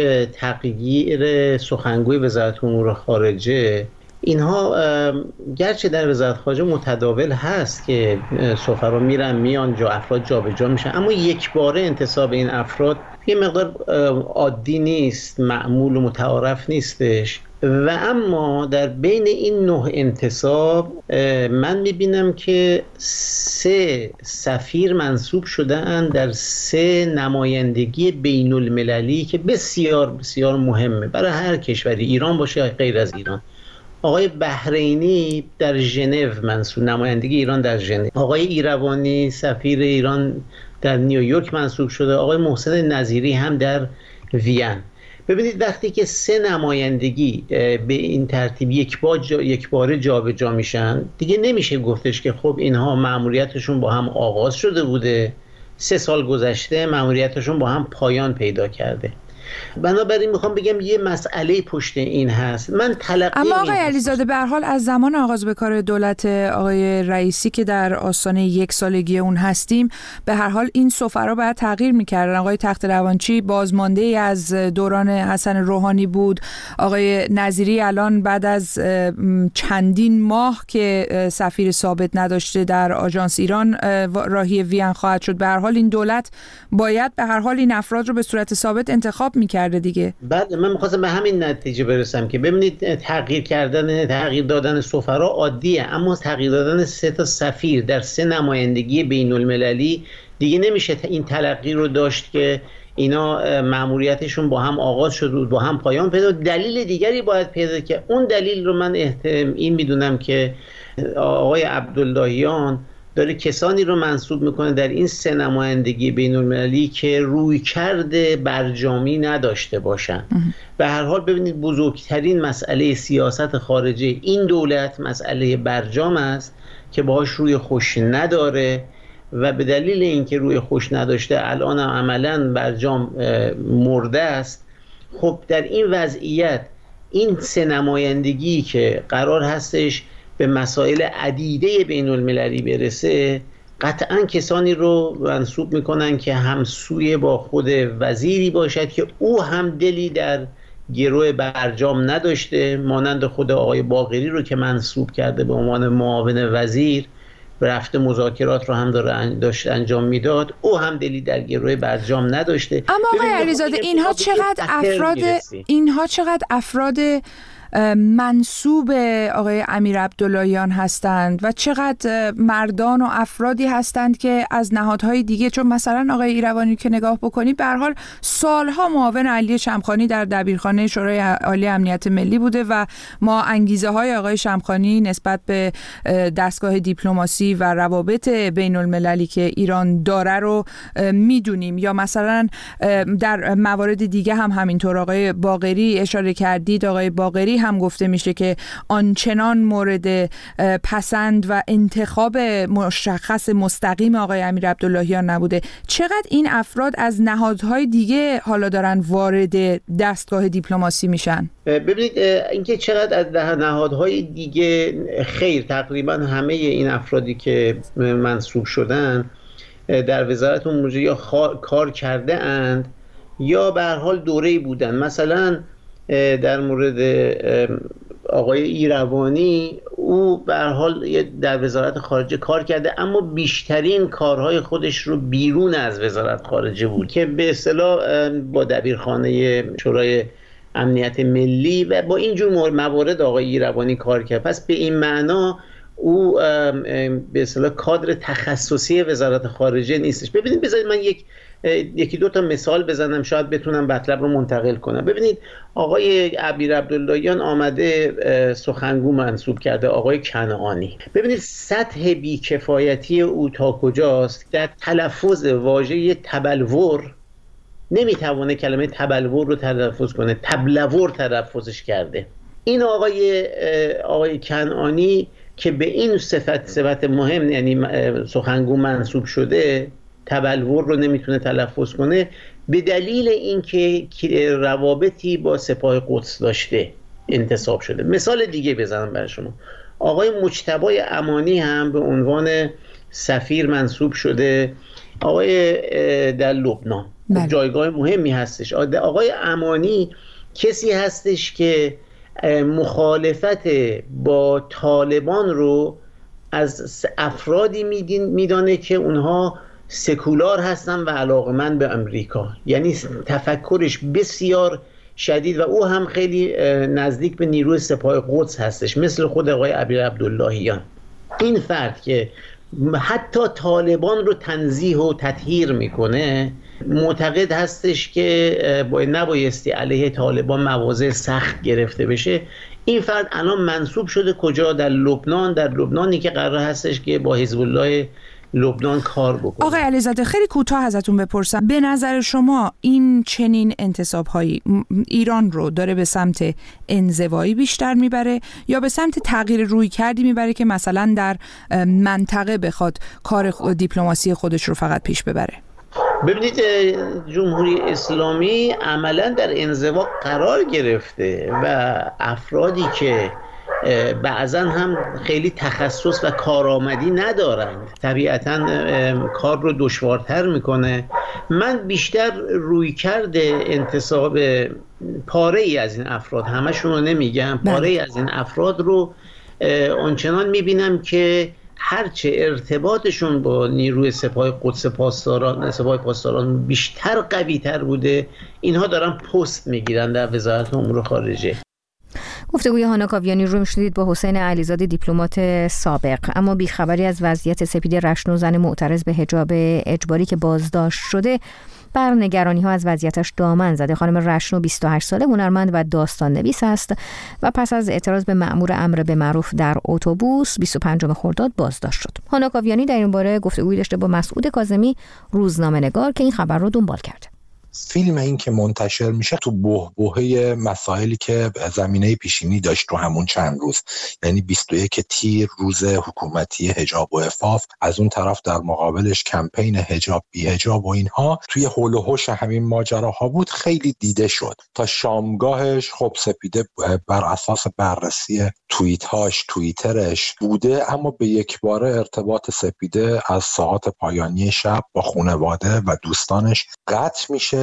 تغییر سخنگوی وزارت امور خارجه، اینها گرچه در وزارت خارجه متداول هست که سفرا میرن میان، جا افراد جابجا میشن، اما یک باره انتصاب این افراد یه مقدار عادی نیست، معمول و متعارف نیستش. و اما در بین این نه انتصاب من میبینم که سه سفیر منصوب شدن در سه نمایندگی بین المللی که بسیار بسیار مهمه برای هر کشوری، ایران باشه یا غیر از ایران. آقای بحرینی در ژنو منصوب، نمایندگی ایران در ژنو. آقای ایروانی سفیر ایران در نیویورک منصوب شده. آقای محسن نظیری هم در وین. ببینید وقتی که سه نمایندگی به این ترتیب یک بار جا یک باره جابجا میشن، دیگه نمیشه گفتش که خب اینها مأموریتشون با هم آغاز شده بوده، سه سال گذشته مأموریتشون با هم پایان پیدا کرده. بنابراین میخوام بگم یه مسئله پشت این هست. من تلقی اما آقای علیزاده به هر حال از زمان آغاز به کار دولت آقای رئیسی که در آستانه یک سالگی اون هستیم، به هر حال این سفرا باید تغییر میکردن. آقای تخت روانچی بازمانده ای از دوران حسن روحانی بود. آقای نظیری الان بعد از چندین ماه که سفیر ثابت نداشته در آژانس ایران راهی وین خواهد شد. به هر حال این دولت باید به هر حال این افراد رو به صورت ثابت انتخاب میکرده دیگه. بعد من میخواستم به همین نتیجه برسم که ببینید تغییر کردن تغییر دادن سفرا عادیه، اما تغییر دادن سه تا سفیر در سه نمایندگی بین المللی دیگه نمیشه این تلقی رو داشت که اینا مأموریتشون با هم آغاز شد و با هم پایان پیدا. دلیل دیگری باید پیدا که اون دلیل رو من این میدونم که آقای عبداللهیان داره کسانی رو منصوب میکنه در این سه نمایندگی بین المللی که رویکرد برجامی نداشته باشن. به هر حال ببینید بزرگترین مسئله سیاست خارجه این دولت مسئله برجام است که باهاش روی خوش نداره و به دلیل اینکه روی خوش نداشته الان هم عملاً برجام مرده است. خب در این وضعیت این سه نمایندگی که قرار هستش به مسائل عدیده بین المللی برسه، قطعاً کسانی رو منصوب میکنن که همسوی با خود وزیری باشد که او هم دلی در گروه برجام نداشته، مانند خود آقای باقری رو که منصوب کرده به عنوان معاون وزیر، رفته مذاکرات رو هم داره داشت انجام میداد، او هم دلی در گروه برجام نداشته. اما آقای علیزاده اینها چقدر افراد اینها چقدر افراد منسوب آقای امیر عبداللهیان هستند و چقدر مردان و افرادی هستند که از نهادهای دیگه، چون مثلا آقای ایروانی که نگاه بکنید به هر حال سالها معاون علی شمخانی در دبیرخانه شورای عالی امنیت ملی بوده و ما انگیزه های آقای شمخانی نسبت به دستگاه دیپلماسی و روابط بین المللی که ایران داره رو میدونیم. یا مثلا در موارد دیگه هم همینطور آقای باقری اشاره کردید، آقای باقری هم گفته میشه که آنچنان مورد پسند و انتخاب مشخص مستقیم آقای امیر عبداللهیان نبوده. چقدر این افراد از نهادهای دیگه حالا دارن وارد دستگاه دیپلماسی میشن؟ ببینید اینکه چقدر از نهادهای دیگه، خیر تقریبا همه این افرادی که منصوب شدن در وزارت امور خارجه یا کار کرده اند یا به هر حال دوره‌ای بودن. مثلا در مورد آقای ایروانی، او به هر حال در وزارت خارجه کار کرده اما بیشترین کارهای خودش رو بیرون از وزارت خارجه بود که به اصطلاح با دبیرخانه شورای امنیت ملی و با اینجور موارد آقای ایروانی کار کرد. پس به این معنا او به اصطلاح کادر تخصصی وزارت خارجه نیستش. ببینید بذارید من یک یکی دو تا مثال بزنم شاید بتونم مطلب رو منتقل کنم. ببینید آقای امیر عبداللهیان آمده سخنگو منصوب کرده آقای کنعانی. ببینید سطح بیکفایتی او تا کجاست. در تلفظ واژه تبلور نمیتوانه کلمه تبلور رو تلفظ کنه، تبلور تلفظش کرده. این آقای آقای کنعانی که به این صفت صفت مهم یعنی سخنگو منصوب شده تبلور رو نمیتونه تلفظ کنه به دلیل اینکه روابطی با سپاه قدس داشته انتصاب شده. مثال دیگه بزنم برای شما. آقای مجتبی امانی هم به عنوان سفیر منصوب شده آقای در لبنان. جایگاه مهمی هستش. آقای امانی کسی هستش که مخالفت با طالبان رو از افرادی میدانه که اونها سکولار هستن و علاقمند به امریکا، یعنی تفکرش بسیار شدید و او هم خیلی نزدیک به نیروی سپاه قدس هستش مثل خود آقای امیر عبداللهیان. این فرد که حتی طالبان رو تنزیه و تطهیر میکنه معتقد هستش که باید نبایستی علیه طالبان مواضع سخت گرفته بشه. این فرد الان منصوب شده کجا؟ در لبنان، در لبنانی که قرار هستش که با حزب الله لبنان کار بکنه. آقای علیزاده خیلی کوتاه ازتون بپرسم، به نظر شما این چنین انتصاب‌هایی ایران رو داره به سمت انزوایی بیشتر میبره یا به سمت تغییر روی کردی میبره که مثلا در منطقه بخواد کار دیپلماسی خودش رو فقط پیش ببره؟ ببینید جمهوری اسلامی عملا در انزوا قرار گرفته و افرادی که بعضا هم خیلی تخصص و کارآمدی ندارند طبیعتا کار رو دشوارتر میکنه. من بیشتر روی کرده انتصاب پاره ای از این افراد، همشون رو نمیگم، پاره ای از این افراد رو آنچنان میبینم که هرچه ارتباطشون با نیروی سپاه قدس پاسداران سپاه پاسداران بیشتر قوی تر بوده، اینها دارن پست میگیرن در وزارت امور خارجه. گفتگوی هانا کاویانی رو میشنیدید با حسین علیزاده دیپلمات سابق. اما بیخبری از وضعیت سپید رشنو، زن معترض به حجاب اجباری که بازداشت شده، بر نگرانی ها از وضعیتش دامن زده. خانم رشنو بیست و هشت ساله، هنرمند و داستان نویس است و پس از اعتراض به مأمور امر به معروف در اتوبوس بیست و پنجم خرداد بازداشت شد. هانا کاویانی در این باره گفتگویی داشته با مسعود کاظمی، روزنامه‌نگار، که این خبر رو دنبال کرده. فیلم این که منتشر میشه تو بحبوحه مسائلی که زمینه پیشینی داشت تو همون چند روز، یعنی بیست و یک تیر روز حکومتی حجاب و عفاف، از اون طرف در مقابلش کمپین حجاب بی حجاب و اینها توی هول و هوش همین ماجراها بود، خیلی دیده شد. تا شامگاهش خب سپیده بر اساس بررسی توییتاش توییترش بوده، اما به یک باره ارتباط سپیده از ساعات پایانی شب با خانواده و دوستانش قطع میشه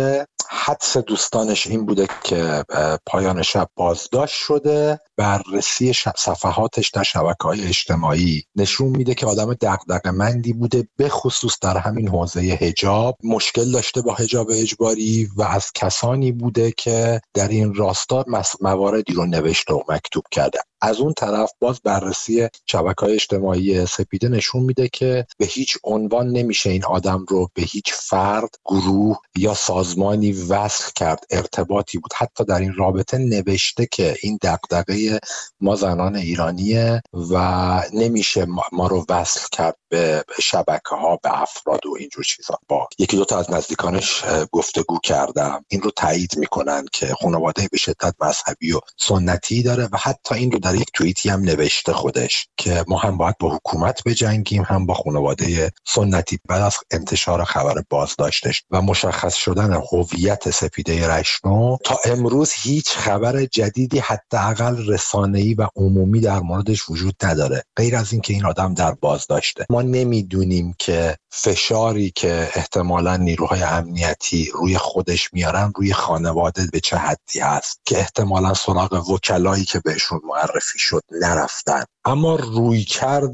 شده. حدس دوستانش این بوده که پایان شب بازداشت شده. بررسی صفحاتش در شبکه‌های اجتماعی نشون میده که آدم دغدغه‌مندی بوده، به خصوص در همین حوزه حجاب. مشکل داشته با حجاب اجباری و از کسانی بوده که در این راستا مواردی رو نوشته و مکتوب کرده. از اون طرف باز بررسی شبکه‌های اجتماعی سپیده نشون میده که به هیچ عنوان نمیشه این آدم رو به هیچ فرد، گروه یا سازمانی وصل کرد. ارتباطی بود. حتی در این رابطه نوشته که این دغدغه ما زنان ایرانیه و نمیشه ما رو وصل کرد به شبکه‌ها، به افراد و اینجور چیزا. با یکی دو تا از نزدیکانش گفتگو کردم، این رو تایید میکنن که خانواده به شدت مذهبی و سنتی داره و حتی این رو در یک توییتی هم نوشته خودش که ما هم باید با حکومت بجنگیم، هم با خانواده سنتی. بعد از انتشار خبر بازداشتش و مشخص شدن هویت سپیده رشنو، تا امروز هیچ خبر جدیدی حداقل رسانه‌ای و عمومی در موردش وجود نداره، غیر از این که این آدم در بازداشته. ما نمیدونیم که فشاری که احتمالاً نیروهای امنیتی روی خودش میارن روی خانواده به چه حدی هست که احتمالاً سراغ وکلایی که بهشون معرفی شد نرفتن. اما رویکرد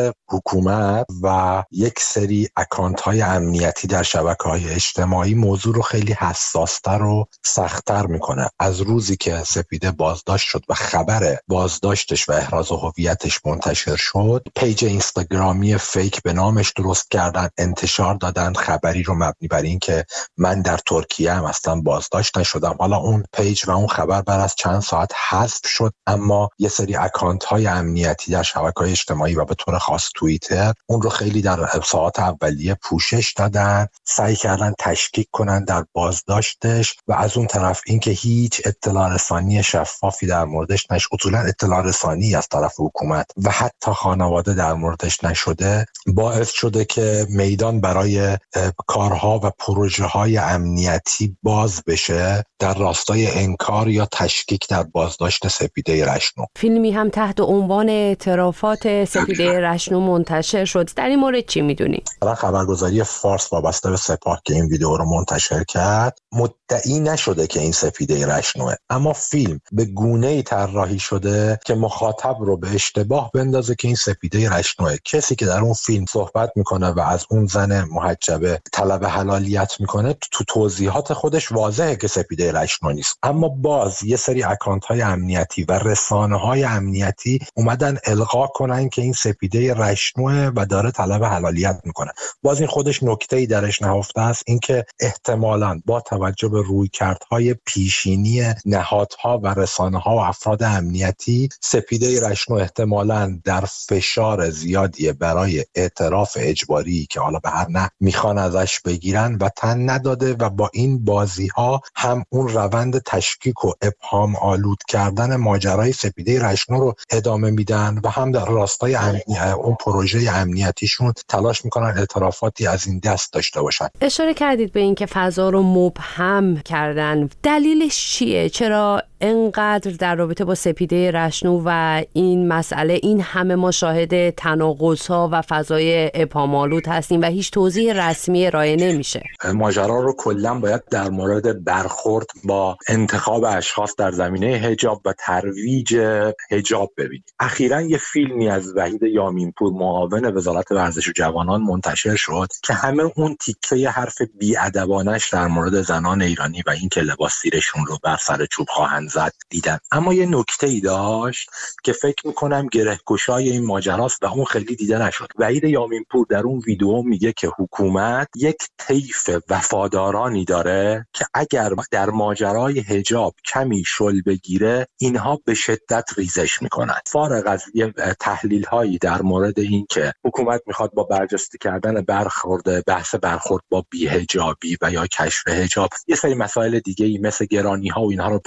حکومت و یک سری اکانت‌های امنیتی در شبکه‌های اجتماعی موضوع رو خیلی حساس‌تر و سخت‌تر میکنه. از روزی که سپیده بازداشت شد و خبر بازداشتش و احراز هویتش منتشر شد، پیج اینستاگرامی فیک به نامش درست کردن، انتشار دادن خبری رو مبنی بر این که من در ترکیه هم اصلا بازداشت نشدم. حالا اون پیج و اون خبر بعد از چند ساعت حذف شد، اما یه سری اکانت‌های امنیتی در شبکه‌های اجتماعی و به طور خاص توییتر اون رو خیلی در ساعات اولیه پوشش دادن، سعی کردن تشکیک کنن در بازداشتش و از اون طرف اینکه هیچ اطلاع رسانی شفافی در موردش نشه. اصولا اطلاع رسانی از طرف حکومت و حتی خانواده در موردش نشده، باعث شده که میدان برای کارها و پروژه‌های امنیتی باز بشه در راستای انکار یا تشکیک در بازداشت سپیده رشنو. فیلمی هم تحت عنوان اعترافات سپیده رشنو منتشر شد. در این مورد چی میدونی؟ خبرگزاری فارس وابسته به سپاه که این ویدیو رو منتشر کرد مدعی نشده که این سپیده رشنوه، اما فیلم به گونه‌ای طراحی شده که مخاطب رو به اشتباه بندازه که این سپیده رشنوه. کسی که در اون فیلم صحبت میکنه و از اون زن محجبه طلب حلالیت میکنه، تو توضیحات خودش واضحه که سپیده رشنو نیست، اما باز یه سری اکانت‌های امنیتی و رسانه‌های امنیتی اومدن القا کنن که این سپیده رشنوه و داره طلب حلالیت میکنه. باز این خودش نکته‌ای درش نهفته است، اینکه احتمالاً با توجه به رویکردهای پیشینی نهادها و رسانه‌ها و افراد امنیتی، سپیده رشنو احتمالاً در فشار زیادی برای اعتراف اجباری که حالا به هر نحو میخوان ازش بگیرن و تن نداده و با این بازی‌ها هم اون روند تشکیک و ابهام آلود کردن ماجرای سپیده رشنو رو ادامه میدن و هم در راستای امنی... اون پروژه امنیتیشون تلاش میکنن اعترافاتی از این دست داشته باشن. اشاره کردید به این که فضا رو مبهم کردن. دلیلش چیه؟ چرا انقدر در رابطه با سپیده رشنو و این مسئله این همه ما شاهد تناقض‌ها و فضای ابهام‌آلود هستیم و هیچ توضیح رسمی ارائه نمیشه؟ ماجرا رو کلاً باید در مورد برخورد با انتخاب اشخاص در زمینه حجاب و ترویج حجاب ببینیم. اخیراً یه فیلمی از وحید یامینپور معاون وزارت ورزش و جوانان منتشر شد که همه اون تیکه حرف بی‌ادبانش در مورد زنان ایرانی و اینکه لباس زیرشون رو بر سر چوب خواهند زد دیدن، اما یه نکته‌ای داشت که فکر میکنم گره‌گشای این ماجراست و اون خیلی دیده نشد. وحید یامینپور در اون ویدیو میگه که حکومت یک طیف وفادارانی داره که اگر در ماجرای حجاب کمی شل بگیره اینها به شدت ریزش میکنن. فارغ از یه تحلیل هایی در مورد این که حکومت میخواد با برجسته کردن برخورد بحث برخورد با بی‌حجابی و یا کشف حجاب یه سری مسائل دیگه‌ای مثل گرانی ها و اینها رو پنهان کنه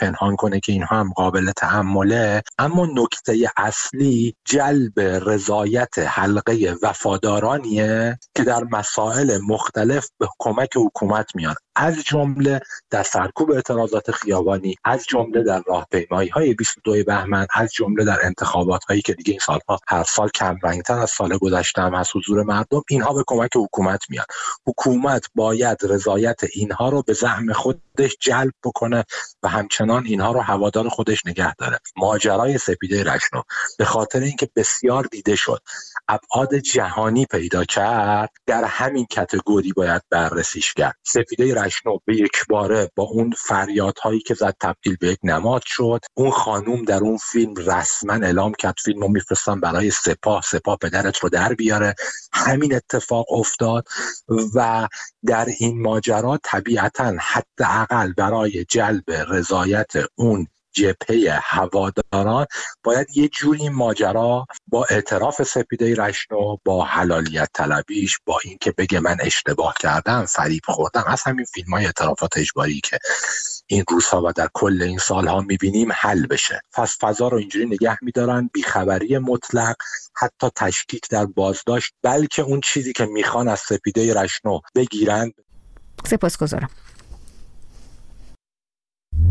میکنه که اینها هم قابل تأمله، اما نکته اصلی جلب رضایت حلقه وفادارانیه که در مسائل مختلف به کمک حکومت میان، از جمله در سرکوب اعتراضات خیابانی، از جمله در راهپیمایی‌های بیست و دو بهمن، از جمله در انتخابات‌هایی که دیگه این سالها هر سال کم رنگ‌تر از سال گذشته هم از حضور مردم، اینها به کمک حکومت میان. حکومت باید رضایت اینها رو به زعم خودش جلب بکنه و همچنان اینها رو هوادار خودش نگه داره. ماجرای سپیده رشنو به خاطر اینکه بسیار دیده شد، ابعاد جهانی پیدا کرد، در همین کاتگوری باید بررسیش کرد. سپیده رشنو به یک باره با اون فریادهایی که زد تبدیل به یک نماد شد. اون خانوم در اون فیلم رسما اعلام کرد فیلمو میفرستم برای سپاه، سپاه پدرت رو در بیاره. همین اتفاق افتاد و در این ماجرا طبیعتاً حداقل برای جلب رضایت اون جبهه هواداران باید یه جوری ماجرا با اعتراف سپیده رشنو، با حلالیت طلبیش، با این که بگه من اشتباه کردم، فریب خوردم، از همین فیلم‌های اعترافات اجباری که این روزها و در کل این سالها میبینیم حل بشه. پس فضا رو اینجوری نگه میدارن، بیخبری مطلق، حتی تشکیک در بازداشت، بلکه اون چیزی که میخوان از سپیده رشنو بگیرن. سپاسگزارم.